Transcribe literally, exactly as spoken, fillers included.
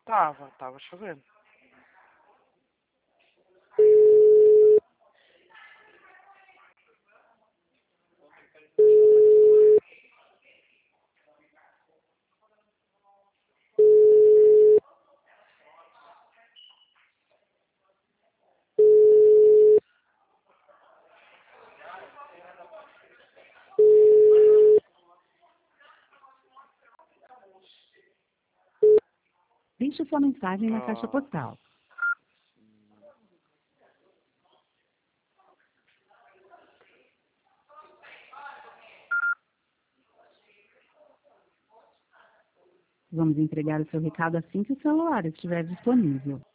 Tava, tava chovendo. Deixe sua mensagem na caixa Ah, postal. Vamos entregar o seu recado assim que o celular estiver disponível.